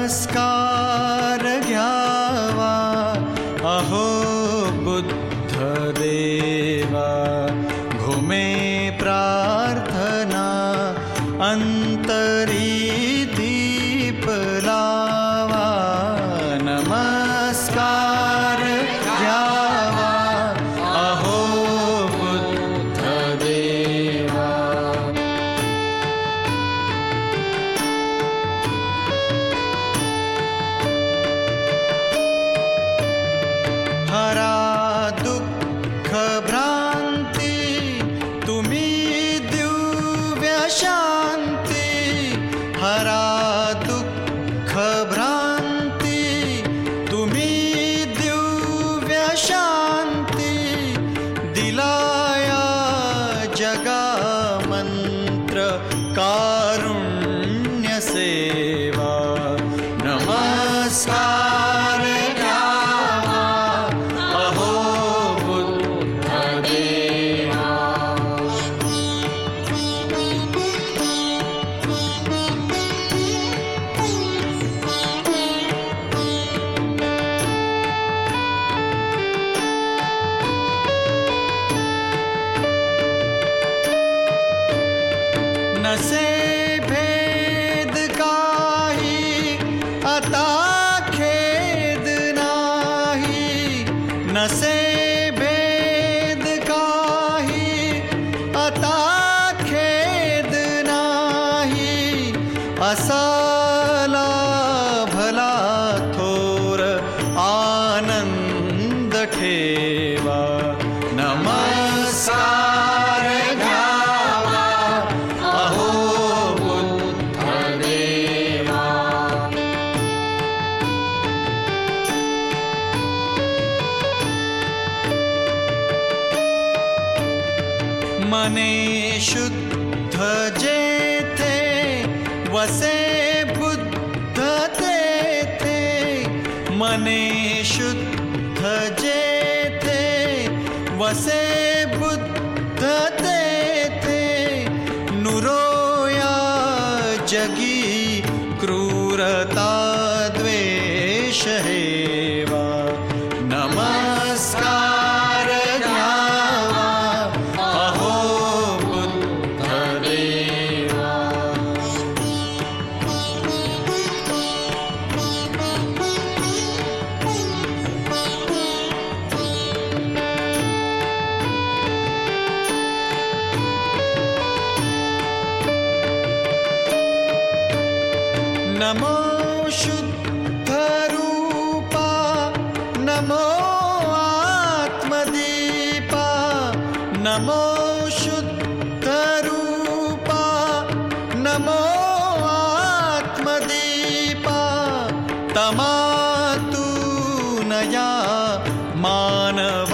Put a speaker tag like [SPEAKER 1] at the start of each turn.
[SPEAKER 1] नमस्कार घ्यावा अहो बुद्धदेवा, घुमे प्रार्थना अंतरी दीप लावा. नमस्कार घ्यावा अहो बुद्धदेवा. हरा दुःख भ्रांती तुम्ही दिव्य शांती. हरा दुःख भ्रांती तुम्ही दिव्य शांती. दिलाया जगा मंत्र कारुण्य सेवा. नमस्कार घ्यावा अहो बुद्धदेवा. नसे भेद काही आता खेद नाही. नसे भेद काही आता खेद नाही. असाला भला थोर आनंद ठेवा. नमस्कार घ्यावा अहो बुद्धदेवा. मने शुद्ध जेथे वसे बुद्ध तेथे. मने शुद्ध जेथे वसे बुद्ध तेथे. नुरोया जगी क्रूरता द्वेष हेवा. नमस्कार घ्यावा अहो बुद्धदेवा. नमो शुद्ध रूपा, नमो आत्मदीपा. नमो शुद्ध रूपा, नमो आत्मदीपा. तमातु नया मानव